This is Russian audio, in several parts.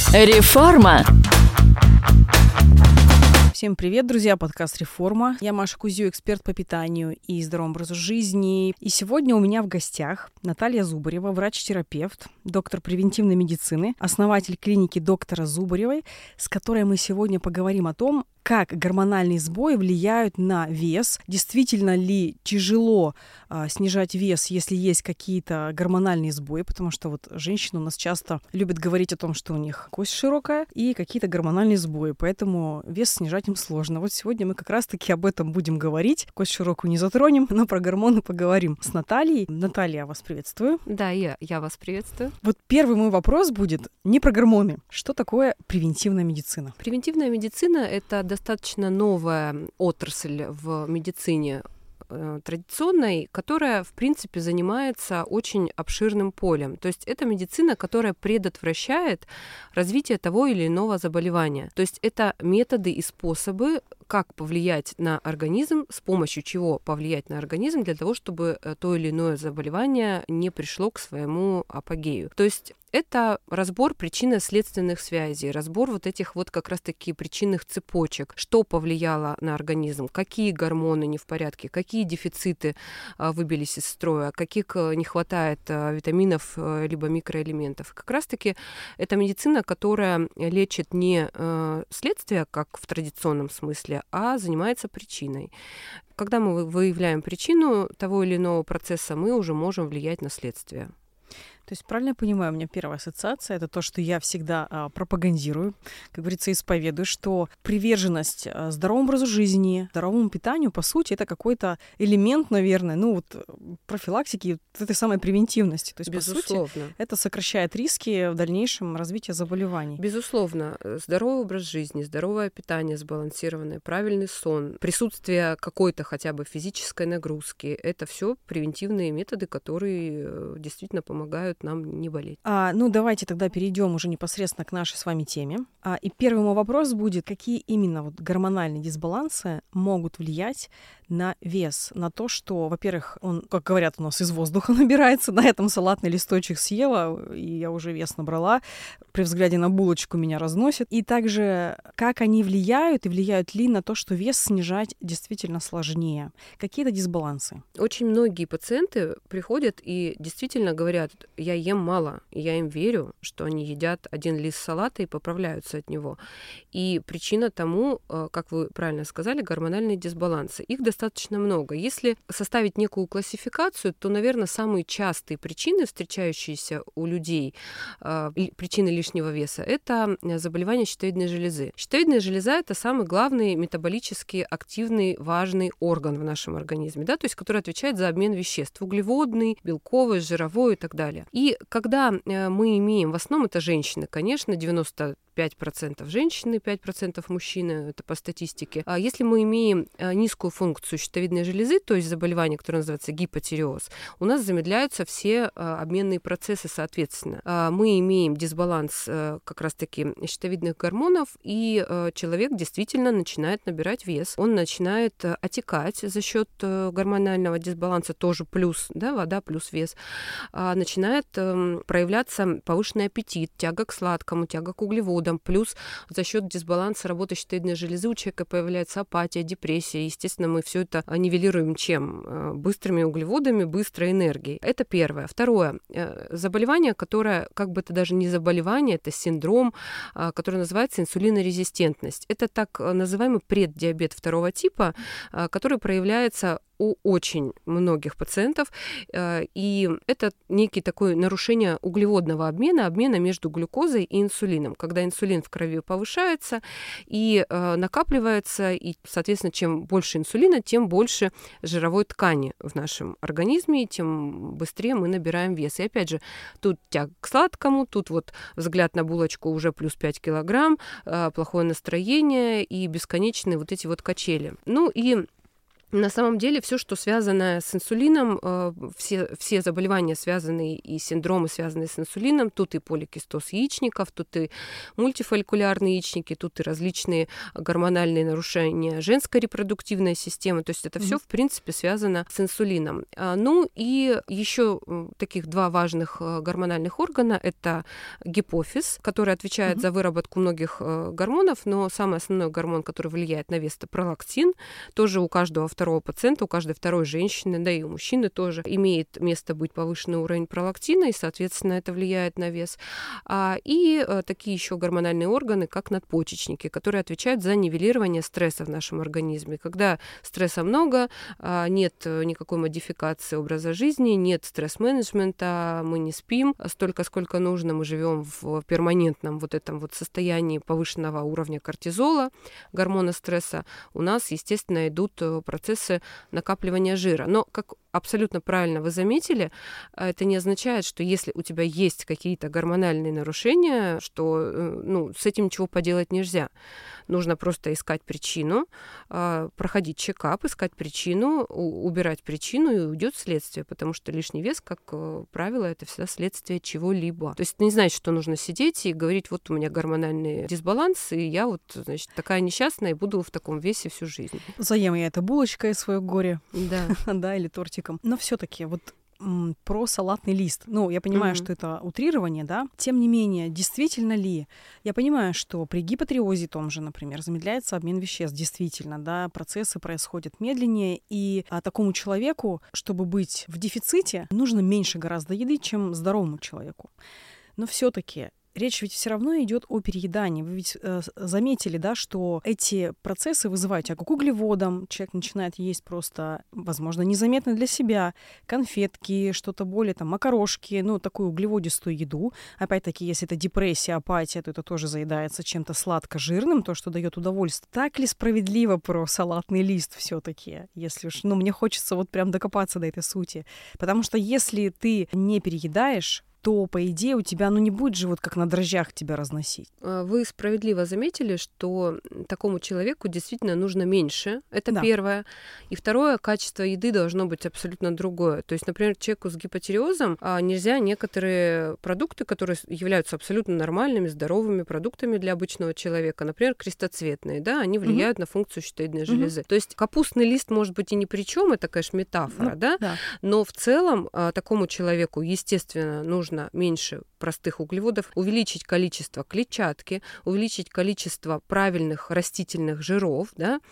Реформа. Всем привет, друзья, подкаст «Реформа». Я Маша Кузю, эксперт по питанию и здоровому образу жизни. И сегодня у меня в гостях Наталья Зубарева, врач-терапевт, доктор превентивной медицины, основатель клиники доктора Зубаревой, с которой мы сегодня поговорим о том, как гормональные сбои влияют на вес, действительно ли тяжело снижать вес, если есть какие-то гормональные сбои, потому что вот женщины у нас часто любят говорить о том, что у них кость широкая и какие-то гормональные сбои, поэтому вес снижать им сложно. Вот сегодня мы как раз-таки об этом будем говорить. Кость широкую не затронем, но про гормоны поговорим с Натальей. Наталья, я вас приветствую. Да, я вас приветствую. Вот первый мой вопрос будет не про гормоны. Что такое превентивная медицина? Превентивная медицина — это достаточно новая отрасль в медицине традиционной, которая, в принципе, занимается очень обширным полем. То есть это медицина, которая предотвращает развитие того или иного заболевания. То есть это методы и способы, как повлиять на организм, с помощью чего повлиять на организм для того, чтобы то или иное заболевание не пришло к своему апогею. То есть это разбор причинно-следственных связей, разбор вот этих вот как раз-таки причинных цепочек, что повлияло на организм, какие гормоны не в порядке, какие дефициты выбились из строя, каких не хватает витаминов либо микроэлементов. Как раз-таки это медицина, которая лечит не следствие, как в традиционном смысле, а занимается причиной. Когда мы выявляем причину того или иного процесса, мы уже можем влиять на следствие. То есть, правильно я понимаю, у меня первая ассоциация — это то, что я всегда пропагандирую, как говорится, исповедую, что приверженность здоровому образу жизни, здоровому питанию, по сути, это какой-то элемент, наверное, профилактики вот этой самой превентивности. То есть, безусловно, по сути, это сокращает риски в дальнейшем развития заболеваний. Безусловно, здоровый образ жизни, здоровое питание сбалансированное, правильный сон, присутствие какой-то хотя бы физической нагрузки — это все превентивные методы, которые действительно помогают нам не болеть. Давайте тогда перейдем уже непосредственно к нашей с вами теме. И первый мой вопрос будет, какие именно гормональные дисбалансы могут влиять на вес, на то, что, во-первых, он, как говорят у нас, из воздуха набирается, на этом салатный листочек съела, и я уже вес набрала, при взгляде на булочку меня разносит. И также, как они влияют, и влияют ли на то, что вес снижать действительно сложнее? Какие-то дисбалансы? Очень многие пациенты приходят и действительно говорят: я ем мало, и я им верю, что они едят один лист салата и поправляются от него. И причина тому, как вы правильно сказали, гормональные дисбалансы. Их достаточно много. Если составить некую классификацию, то, наверное, самые частые причины, встречающиеся у людей, причины лишнего веса, это заболевание щитовидной железы. Щитовидная железа — это самый главный метаболически активный, важный орган в нашем организме, да, то есть который отвечает за обмен веществ: углеводный, белковый, жировой и так далее. И когда мы имеем, в основном это женщины, конечно, 95% женщины, 5% мужчины, это по статистике. А если мы имеем низкую функцию щитовидной железы, то есть заболевание, которое называется гипотиреоз, у нас замедляются все обменные процессы соответственно. Мы имеем дисбаланс как раз-таки щитовидных гормонов, и человек действительно начинает набирать вес. Он начинает отекать за счет гормонального дисбаланса, тоже плюс, да, вода плюс вес. Начинает проявляться повышенный аппетит, тяга к сладкому, тяга к углеводам, плюс за счет дисбаланса работы щитовидной железы у человека появляется апатия, депрессия. Естественно, мы все это нивелируем чем? Быстрыми углеводами, быстрой энергией. Это первое. Второе. Заболевание, которое, как бы это даже не заболевание, это синдром, который называется инсулинорезистентность. Это так называемый преддиабет второго типа, который проявляется у очень многих пациентов, и это некий такое нарушение углеводного обмена между глюкозой и инсулином, когда инсулин в крови повышается и накапливается, и, соответственно, чем больше инсулина, тем больше жировой ткани в нашем организме, и тем быстрее мы набираем вес. И опять же, тут тяга к сладкому, тут вот взгляд на булочку уже плюс 5 килограмм, плохое настроение и бесконечные вот эти вот качели. Ну и На самом деле все, что связано с инсулином, все заболевания, связанные и синдромы, связанные с инсулином, тут и поликистоз яичников, тут и мультифолликулярные яичники, тут и различные гормональные нарушения женской репродуктивной системы. То есть это все, в принципе, связано с инсулином. Ну и еще таких два важных гормональных органа — это гипофиз, который отвечает за выработку многих гормонов, но самый основной гормон, который влияет на вес, это пролактин. Тоже у каждого второго пациента, у каждой второй женщины, да и у мужчины тоже имеет место быть повышенный уровень пролактина, и, соответственно, это влияет на вес. И такие еще гормональные органы, как надпочечники, которые отвечают за нивелирование стресса в нашем организме. Когда стресса много, нет никакой модификации образа жизни, нет стресс-менеджмента, мы не спим столько, сколько нужно, мы живем в перманентном вот этом вот состоянии повышенного уровня кортизола, гормона стресса, у нас, естественно, идут процессы накапливания жира. Но, как абсолютно правильно вы заметили, это не означает, что если у тебя есть какие-то гормональные нарушения, что с этим ничего поделать нельзя. Нужно просто искать причину, проходить чекап, искать причину, убирать причину, и уйдет следствие, потому что лишний вес, как правило, это всегда следствие чего-либо. То есть это не значит, что нужно сидеть и говорить, вот у меня гормональный дисбаланс, и я вот, значит, такая несчастная и буду в таком весе всю жизнь. Заем я это булочкой свое горе, да, да, или тортиком. Но все-таки вот про салатный лист. Я понимаю, что это утрирование, да. Тем не менее, действительно ли? Я понимаю, что при гипотиреозе том же, например, замедляется обмен веществ. Действительно, да, процессы происходят медленнее, и такому человеку, чтобы быть в дефиците, нужно меньше гораздо еды, чем здоровому человеку. Но все-таки речь ведь все равно идет о переедании. Вы ведь заметили, да, что эти процессы вызывают тягу к углеводам. Человек начинает есть просто, возможно, незаметно для себя конфетки, что-то более, макарошки, такую углеводистую еду. Опять-таки, если это депрессия, апатия, то это тоже заедается чем-то сладко-жирным, то, что дает удовольствие. Так ли справедливо про салатный лист все-таки? Если уж, мне хочется вот прям докопаться до этой сути. Потому что если ты не переедаешь, то, по идее, у тебя, не будет же вот как на дрожжах тебя разносить. Вы справедливо заметили, что такому человеку действительно нужно меньше. Это первое. И второе, качество еды должно быть абсолютно другое. То есть, например, человеку с гипотиреозом нельзя некоторые продукты, которые являются абсолютно нормальными, здоровыми продуктами для обычного человека, например, крестоцветные, да, они влияют на функцию щитовидной железы. То есть капустный лист может быть и ни при чем, это, конечно, метафора, да? Но в целом такому человеку, естественно, нужно меньше простых углеводов, увеличить количество клетчатки, увеличить количество правильных растительных жиров, да,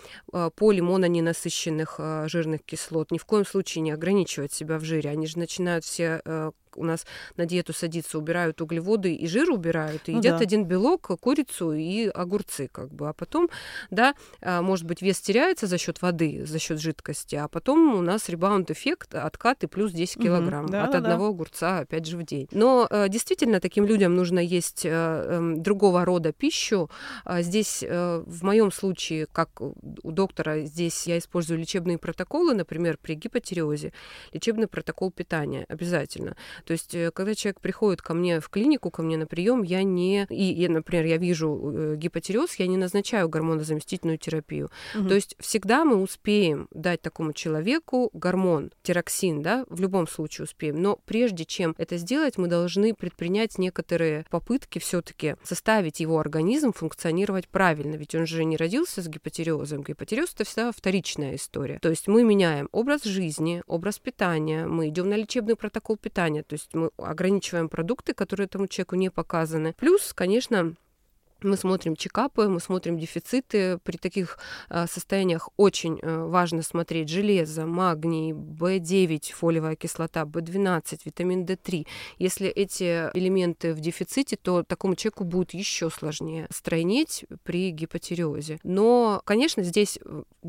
полимононенасыщенных жирных кислот. Ни в коем случае не ограничивать себя в жире. Они же начинают все у нас на диету садиться, убирают углеводы и жир убирают, и едят один белок, курицу и огурцы, а потом, да, может быть, вес теряется за счет воды, за счет жидкости, а потом у нас ребаунд-эффект, откат и плюс 10 килограмм от одного огурца, опять же, в день. Но действительно, таким людям нужно есть другого рода пищу. Здесь, в моем случае, как у доктора, здесь я использую лечебные протоколы, например, при гипотиреозе, лечебный протокол питания обязательно. То есть, когда человек приходит ко мне в клинику, ко мне на прием, например, я вижу гипотиреоз, я не назначаю гормонозаместительную терапию. То есть всегда мы успеем дать такому человеку гормон, тироксин, да, в любом случае успеем. Но прежде чем это сделать, мы должны предпринять некоторые попытки все-таки заставить его организм функционировать правильно. Ведь он же не родился с гипотиреозом. Гипотиреоз — это всегда вторичная история. То есть мы меняем образ жизни, образ питания, мы идем на лечебный протокол питания. То есть мы ограничиваем продукты, которые этому человеку не показаны. Плюс, конечно, мы смотрим чекапы, мы смотрим дефициты. При таких состояниях очень важно смотреть железо, магний, В9, фолиевая кислота, В12, витамин D3. Если эти элементы в дефиците, то такому человеку будет еще сложнее стройнеть при гипотиреозе. Но, конечно, здесь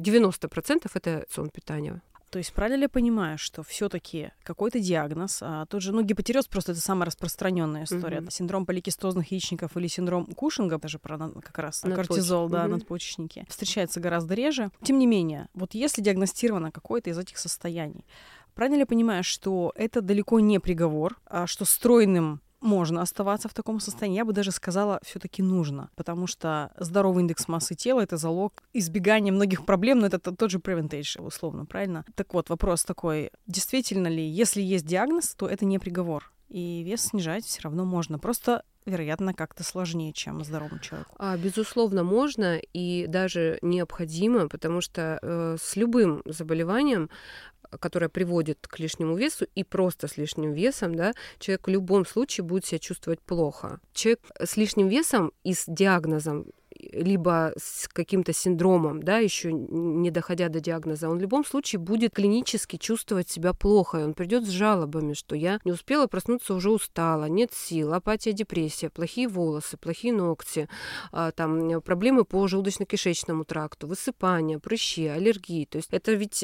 90% это рацион питания. То есть правильно ли я понимаю, что все-таки какой-то диагноз, тот же, гипотиреоз просто это самая распространенная история, синдром поликистозных яичников или синдром Кушинга, даже про как раз кортизол, надпочечники, встречается гораздо реже. Тем не менее, вот если диагностировано какое-то из этих состояний, правильно ли я понимаю, что это далеко не приговор, а что стройным можно оставаться в таком состоянии. Я бы даже сказала, все-таки нужно, потому что здоровый индекс массы тела — это залог избегания многих проблем, но это тот же preventation, условно, правильно? Так вот, вопрос такой, действительно ли, если есть диагноз, то это не приговор, и вес снижать все равно можно, просто, вероятно, как-то сложнее, чем здоровому человеку. Безусловно, можно и даже необходимо, потому что с любым заболеванием, которая приводит к лишнему весу и просто с лишним весом, да, человек в любом случае будет себя чувствовать плохо. Человек с лишним весом и с диагнозом, либо с каким-то синдромом, да, еще не доходя до диагноза, он в любом случае будет клинически чувствовать себя плохо, и он придет с жалобами, что я не успела проснуться, уже устала, нет сил, апатия, депрессия, плохие волосы, плохие ногти, там, проблемы по желудочно-кишечному тракту, высыпания, прыщи, аллергии. То есть это ведь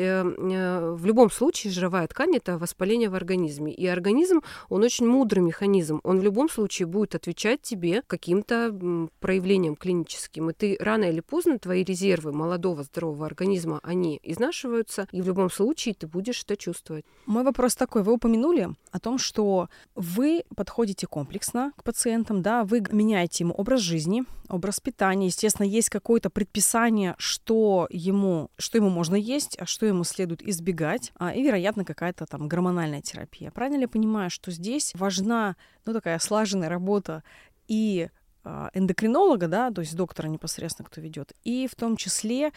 в любом случае жировая ткань — это воспаление в организме, и организм, он очень мудрый механизм, он в любом случае будет отвечать тебе каким-то проявлением клиническим. И ты рано или поздно, твои резервы молодого здорового организма, они изнашиваются, и в любом случае ты будешь это чувствовать. Мой вопрос такой. Вы упомянули о том, что вы подходите комплексно к пациентам, да, вы меняете ему образ жизни, образ питания. Естественно, есть какое-то предписание, что ему можно есть, а что ему следует избегать, и, вероятно, какая-то там гормональная терапия. Правильно ли я понимаю, что здесь важна, такая слаженная работа и эндокринолога, да, то есть доктора непосредственно, кто ведет, и в том числе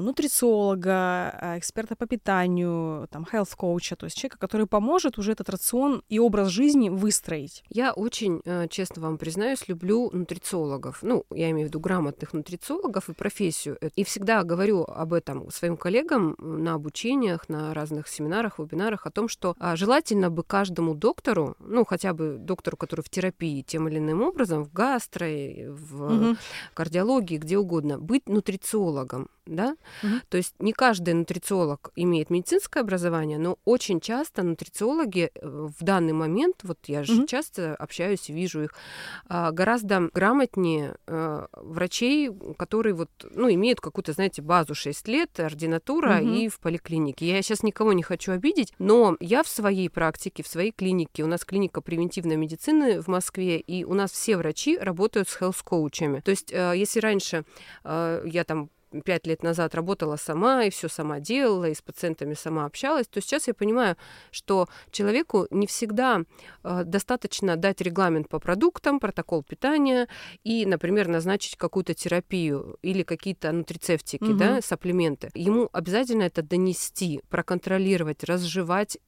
нутрициолога, эксперта по питанию, там, health-коуча, то есть человека, который поможет уже этот рацион и образ жизни выстроить? Я очень, честно вам признаюсь, люблю нутрициологов. Я имею в виду грамотных нутрициологов и профессию. И всегда говорю об этом своим коллегам на обучениях, на разных семинарах, вебинарах, о том, что желательно бы каждому доктору, хотя бы доктору, который в терапии тем или иным образом, в гастро, в кардиологии, где угодно, быть нутрициологом, да? То есть не каждый нутрициолог имеет медицинское образование, но очень часто нутрициологи в данный момент, вот я же часто общаюсь и вижу их, гораздо грамотнее врачей, которые имеют какую-то, знаете, базу 6 лет, ординатура и в поликлинике. Я сейчас никого не хочу обидеть, но я в своей практике, в своей клинике, у нас клиника превентивной медицины в Москве, и у нас все врачи работают с health-коучами. То есть если раньше я там 5 лет назад работала сама и все сама делала, и с пациентами сама общалась, то сейчас я понимаю, что человеку не всегда достаточно дать регламент по продуктам, протокол питания и, например, назначить какую-то терапию или какие-то нутрицептики, да, сапплименты. Ему обязательно это донести, проконтролировать, разжевать,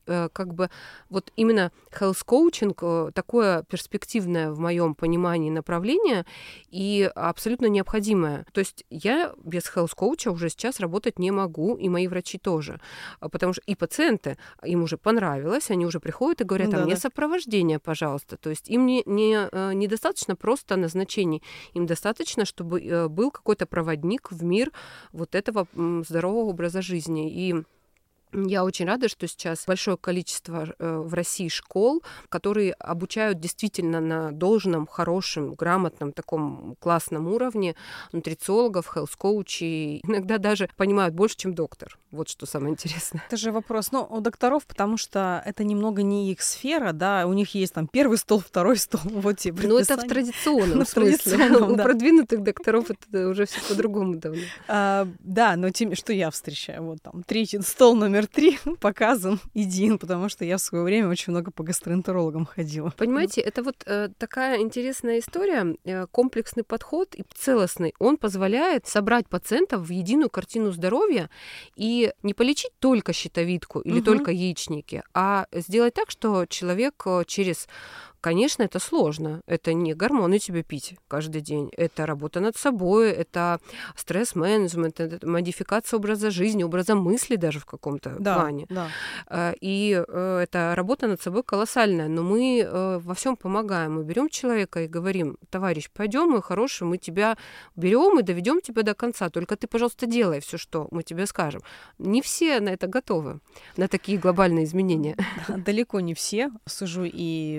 именно health-коучинг такое перспективное в моем понимании направление и абсолютно необходимое. То есть я без health-коуча уже сейчас работать не могу, и мои врачи тоже. Потому что и пациенты, им уже понравилось, они уже приходят и говорят, мне сопровождение, пожалуйста. То есть им недостаточно просто назначений, им достаточно, чтобы был какой-то проводник в мир вот этого здорового образа жизни. И я очень рада, что сейчас большое количество в России школ, которые обучают действительно на должном, хорошем, грамотном, таком классном уровне нутрициологов, health-коучей. Иногда даже понимают больше, чем доктор. Вот что самое интересное. Это же вопрос, у докторов, потому что это немного не их сфера, да, у них есть там первый стол, второй стол, вот те предписания. Но это в традиционном смысле. У продвинутых докторов это уже все по-другому давно. Да, но что я встречаю, вот там третий стол номер 3 показан един, потому что я в свое время очень много по гастроэнтерологам ходила. Понимаете, это вот такая интересная история, комплексный подход и целостный. Он позволяет собрать пациентов в единую картину здоровья и не полечить только щитовидку или только яичники, а сделать так, что человек через... Конечно, это сложно. Это не гормоны тебе пить каждый день. Это работа над собой, это стресс-менеджмент, это модификация образа жизни, образа мысли даже в каком-то плане. Да. И это работа над собой колоссальная. Но мы во всем помогаем. Мы берем человека и говорим: товарищ, пойдем, мы хороший, мы тебя берем и доведем тебя до конца. Только ты, пожалуйста, делай все, что мы тебе скажем. Не все на это готовы, на такие глобальные изменения. Далеко не все. Сужу и по своим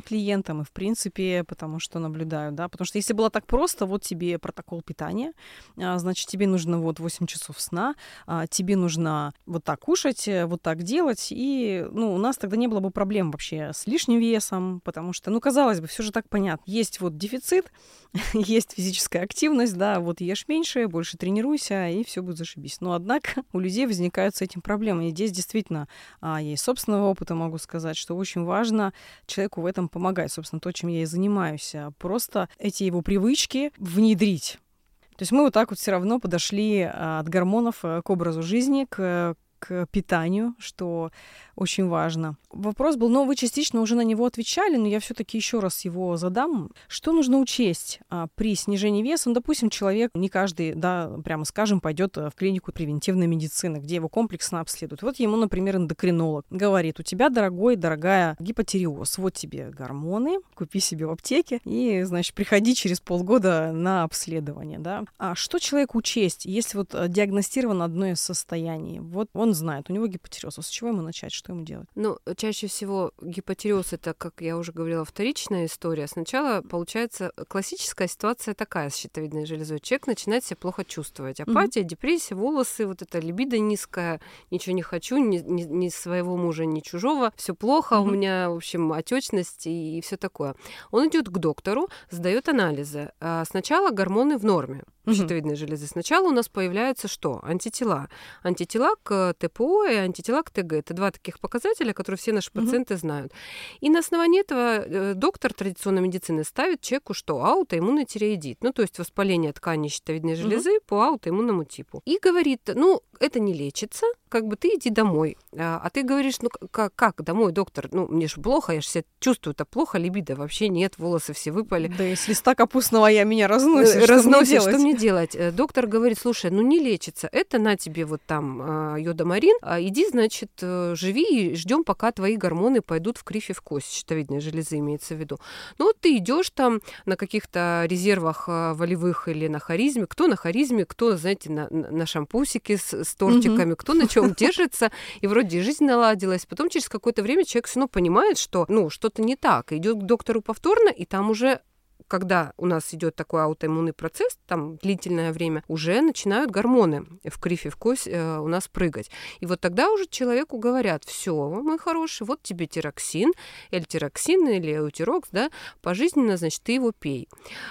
своим клиентам и, в принципе, потому что наблюдаю, да. Потому что если было так просто, вот тебе протокол питания, значит, тебе нужно вот 8 часов сна, тебе нужно вот так кушать, вот так делать, и, у нас тогда не было бы проблем вообще с лишним весом, потому что, казалось бы, все же так понятно. Есть вот дефицит, есть физическая активность, да, вот ешь меньше, больше тренируйся, и все будет зашибись. Но, однако, у людей возникают с этим проблемы. И здесь действительно, я из собственного опыта могу сказать, что очень важно человеку в этом помогать. Собственно, то, чем я и занимаюсь. Просто эти его привычки внедрить. То есть мы вот так вот все равно подошли от гормонов к образу жизни, к питанию, что очень важно. Вопрос был, вы частично уже на него отвечали, но я все-таки еще раз его задам. Что нужно учесть при снижении веса? Допустим, человек, не каждый, прямо скажем, пойдет в клинику превентивной медицины, где его комплексно обследуют. Вот ему, например, эндокринолог говорит: у тебя, дорогая, гипотиреоз, вот тебе гормоны, купи себе в аптеке и, значит, приходи через полгода на обследование, да. А что человеку учесть, если вот диагностировано одно из состояний? Вот он знает, у него гипотиреоз. С чего ему начать? Что ему делать? Чаще всего гипотиреоз — это, как я уже говорила, вторичная история. Сначала, получается, классическая ситуация такая с щитовидной железой. Человек начинает себя плохо чувствовать. Апатия, депрессия, волосы, вот это либидо низкое, ничего не хочу, ни своего мужа, ни чужого. Все плохо, у меня, в общем, отечность и все такое. Он идет к доктору, сдает анализы. Сначала гормоны в норме щитовидной железы. Сначала у нас появляются что? Антитела. Антитела к ТПО и антитела к ТГ. Это два таких показателя, которые все наши пациенты знают. И на основании этого доктор традиционной медицины ставит человеку что? Аутоиммунный тиреоидит. То есть воспаление тканей щитовидной железы по аутоиммунному типу. И говорит: это не лечится, ты иди домой. А ты говоришь: как домой, доктор? Мне же плохо, я же себя чувствую-то плохо, либидо вообще нет, волосы все выпали. Да, и с листа капустного я меня разносит. Что мне делать? Доктор говорит: слушай, не лечится, это на тебе вот там йодомарин, иди, значит, живи и ждем, пока твои гормоны пойдут в кривь и в кость, щитовидной железы имеется в виду. Вот ты идешь там на каких-то резервах волевых или на харизме, кто на харизме, кто, знаете, на шампусике с тортиками, кто на чем держится, и вроде жизнь наладилась. Потом через какое-то время человек все равно понимает, что что-то не так, идет к доктору повторно, и там уже, когда у нас идет такой аутоиммунный процесс, там длительное время, уже начинают гормоны в кривь и в кость у нас прыгать. И вот тогда уже человеку говорят: все, мой хороший, вот тебе тироксин, эльтироксин или эутирокс, да, пожизненно, значит, ты его пей.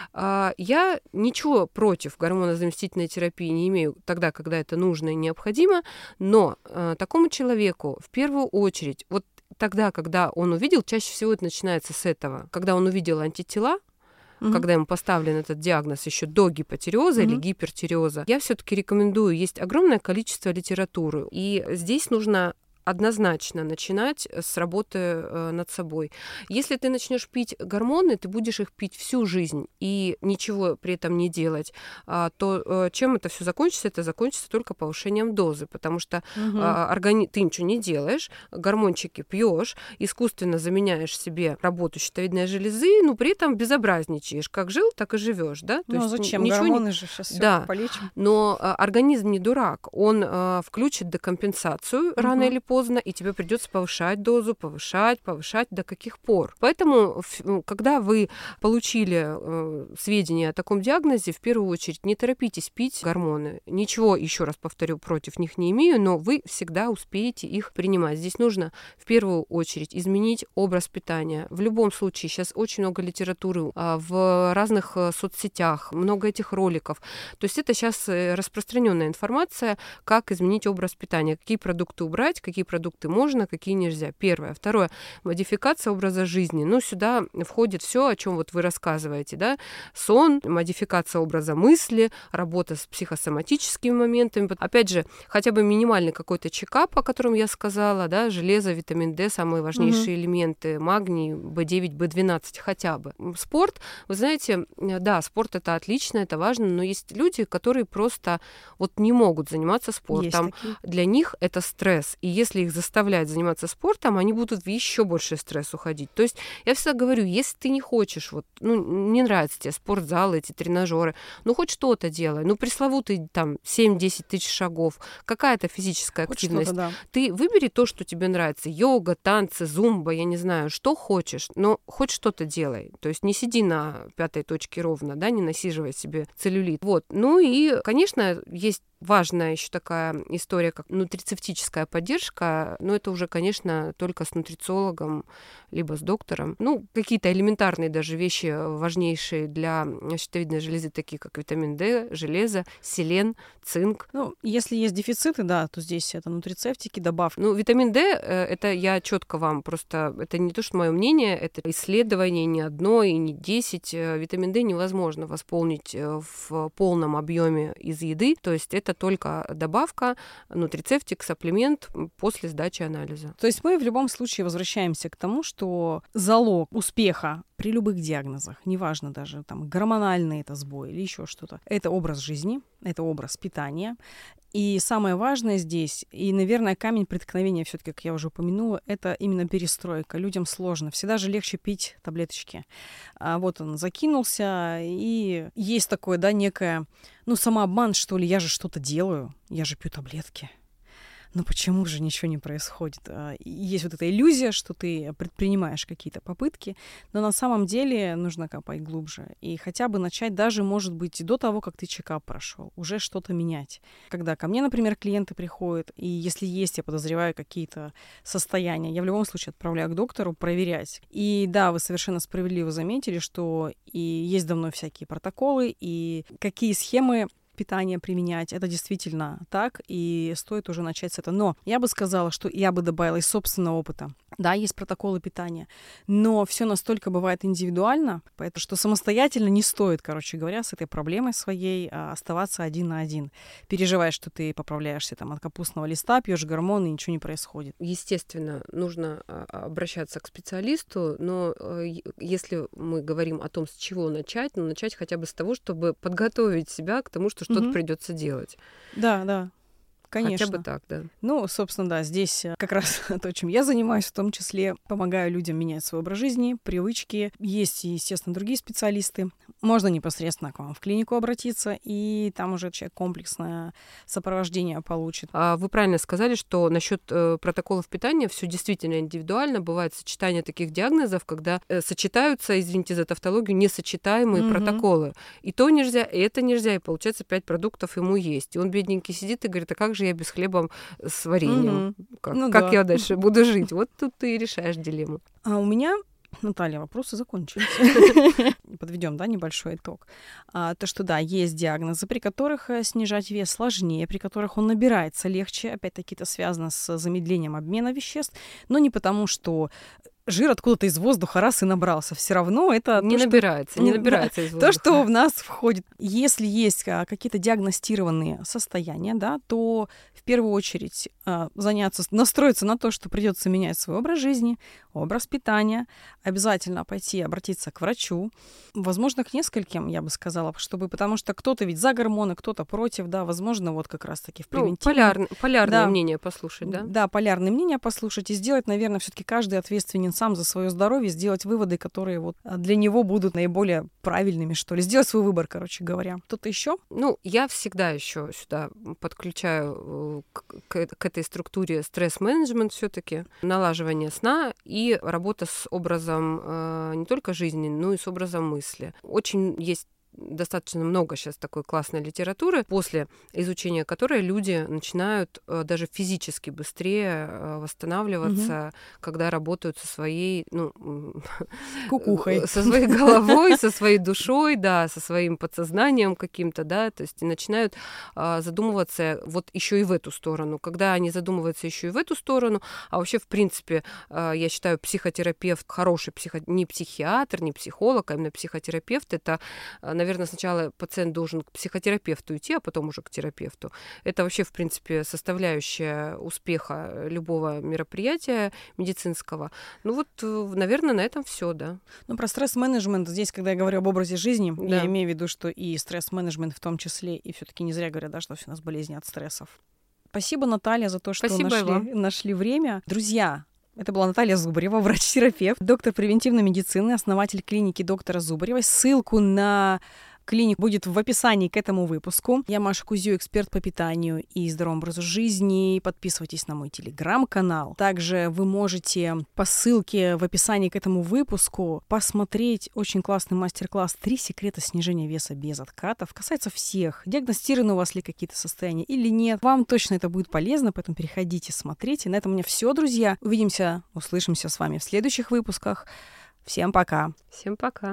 Я ничего против гормонозаместительной терапии не имею тогда, когда это нужно и необходимо, но такому человеку в первую очередь, вот тогда, когда он увидел, чаще всего это начинается с этого, когда он увидел антитела, когда ему поставлен этот диагноз еще до гипотиреоза или гипертиреоза, я все-таки рекомендую, есть огромное количество литературы, и здесь нужно однозначно начинать с работы над собой. Если ты начнешь пить гормоны, ты будешь их пить всю жизнь и ничего при этом не делать, то чем это все закончится? Это закончится только повышением дозы, потому что ты ничего не делаешь, гормончики пьешь, искусственно заменяешь себе работу щитовидной железы, но при этом безобразничаешь. Как жил, так и живешь, да? То есть зачем? Гормоны же сейчас все полечим. Но организм не дурак, он включит декомпенсацию рано или поздно, и тебе придется повышать дозу, повышать, до каких пор. Поэтому, когда вы получили сведения о таком диагнозе, в первую очередь не торопитесь пить гормоны. Ничего, еще раз повторю, против них не имею, но вы всегда успеете их принимать. Здесь нужно в первую очередь изменить образ питания. В любом случае, сейчас очень много литературы в разных соцсетях, много этих роликов. То есть это сейчас распространенная информация, как изменить образ питания, какие продукты убрать, какие продукты можно, какие нельзя. Первое. Второе. Модификация образа жизни. Сюда входит все, о чем вот вы рассказываете, да? Сон, модификация образа мысли, работа с психосоматическими моментами. Опять же, хотя бы минимальный какой-то чекап, о котором я сказала, да, железо, витамин D, самые важнейшие элементы, магний, B9, B12 хотя бы. Спорт, вы знаете, да, спорт это отлично, это важно, но есть люди, которые просто вот не могут заниматься спортом. Для них это стресс. И если если их заставлять заниматься спортом, они будут в еще больший стресс уходить. То есть я всегда говорю, если ты не хочешь, не нравится тебе спортзалы, эти тренажеры, хоть что-то делай. Пресловутый там 7-10 тысяч шагов, какая-то физическая активность. Да. Ты выбери то, что тебе нравится. Йога, танцы, зумба, я не знаю, что хочешь, но хоть что-то делай. То есть не сиди на 5 точке ровно, да, не насиживай себе целлюлит. И, конечно, есть важная еще такая история, как нутрицептическая поддержка, но это уже, конечно, только с нутрициологом, либо с доктором. Какие-то элементарные даже вещи, важнейшие для щитовидной железы, такие как витамин D, железо, селен, цинк. Если есть дефициты, да, то здесь это нутрицептики, добавки. Витамин D, это я четко вам просто, это не то, что мое мнение, это исследование не одно и не 10. Витамин D невозможно восполнить в полном объеме из еды, то есть это только добавка, нутрицептик, сапплемент после сдачи анализа. То есть мы в любом случае возвращаемся к тому, что залог успеха при любых диагнозах, неважно даже там гормональный это сбой или еще что-то, это образ жизни, это образ питания. И самое важное здесь, и, наверное, камень преткновения все-таки, как я уже упомянула, это именно перестройка. Людям сложно. Всегда же легче пить таблеточки. Он закинулся, и есть такое, да, некое, самообман, что ли, я же что-то делаю, я же пью таблетки. Почему же ничего не происходит? Есть эта иллюзия, что ты предпринимаешь какие-то попытки, но на самом деле нужно копать глубже. И хотя бы начать даже, может быть, до того, как ты чекап прошел, уже что-то менять. Когда ко мне, например, клиенты приходят, и если есть, я подозреваю, какие-то состояния, я в любом случае отправляю к доктору проверять. И да, вы совершенно справедливо заметили, что и есть давно всякие протоколы, и какие схемы питание применять. Это действительно так, и стоит уже начать с этого. Но я бы сказала, что я бы добавила из собственного опыта. Да, есть протоколы питания, но все настолько бывает индивидуально, поэтому что самостоятельно не стоит, с этой проблемой своей оставаться один на один. Переживая, что ты поправляешься от капустного листа, пьешь гормоны, и ничего не происходит. Естественно, нужно обращаться к специалисту, но если мы говорим о том, с чего начать, начать хотя бы с того, чтобы подготовить себя к тому, что что-то придется делать. Да. Конечно. Хотя бы так, да. Собственно, да, здесь как раз то, чем я занимаюсь, в том числе помогаю людям менять свой образ жизни, привычки. Есть, естественно, другие специалисты. Можно непосредственно к вам в клинику обратиться, и там уже человек комплексное сопровождение получит. Вы правильно сказали, что насчет протоколов питания все действительно индивидуально. Бывает сочетание таких диагнозов, когда сочетаются, извините за тавтологию, несочетаемые протоколы. И то нельзя, и это нельзя, и получается 5 продуктов ему есть. И он, бедненький, сидит и говорит, а как же я без хлеба с вареньем? Как я дальше буду жить? Вот тут ты и решаешь дилемму. А у меня, Наталья, вопросы закончились. Подведем, да, небольшой итог. То, что, да, есть диагнозы, при которых снижать вес сложнее, при которых он набирается легче. Опять-таки, это связано с замедлением обмена веществ, но не потому, что жир откуда-то из воздуха раз и набрался. Все равно это не набирается из воздуха. То, что в нас входит. Если есть какие-то диагностированные состояния, да, то в первую очередь настроиться на то, что придется менять свой образ жизни, образ питания, обязательно пойти обратиться к врачу, возможно, к нескольким, я бы сказала, потому что кто-то ведь за гормоны, кто-то против, да, возможно, как раз-таки в превентивном. Полярное мнение послушать, да? Да, полярное мнение послушать и сделать, наверное, все-таки каждый ответственен сам за свое здоровье, сделать выводы, которые для него будут наиболее правильными, что ли. Сделать свой выбор, говоря. Кто-то еще? Я всегда еще сюда подключаю к этой структуре стресс-менеджмент все-таки, налаживание сна и работа с образом не только жизни, но и с образом мысли. Очень есть достаточно много сейчас такой классной литературы, после изучения которой люди начинают даже физически быстрее восстанавливаться, когда работают со своей, кукухой, со своей головой, со своей душой, да, со своим подсознанием каким-то, да, то есть и начинают задумываться еще и в эту сторону. Когда они задумываются еще и в эту сторону, а вообще, в принципе, я считаю, психотерапевт хороший, не психиатр, не психолог, а именно психотерапевт, это, наверное, сначала пациент должен к психотерапевту идти, а потом уже к терапевту. Это вообще, в принципе, составляющая успеха любого мероприятия медицинского. Наверное, на этом все, да. Про стресс-менеджмент здесь, когда я говорю об образе жизни, я имею в виду, что и стресс-менеджмент в том числе, и все-таки не зря говорят, да, что у нас болезни от стрессов. Спасибо, Наталья, за то, что Спасибо нашли время. Друзья, это была Наталья Зубарева, врач-терапевт, доктор превентивной медицины, основатель клиники доктора Зубаревой. Ссылку на клинику будет в описании к этому выпуску. Я Маша Кузю, эксперт по питанию и здоровому образу жизни. Подписывайтесь на мой телеграм-канал. Также вы можете по ссылке в описании к этому выпуску посмотреть очень классный мастер-класс «3 секрета снижения веса без откатов». Касается всех. Диагностированы у вас ли какие-то состояния или нет. Вам точно это будет полезно, поэтому переходите, смотрите. На этом у меня все, друзья. Увидимся, услышимся с вами в следующих выпусках. Всем пока. Всем пока.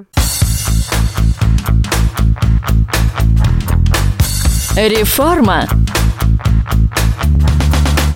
Реформа.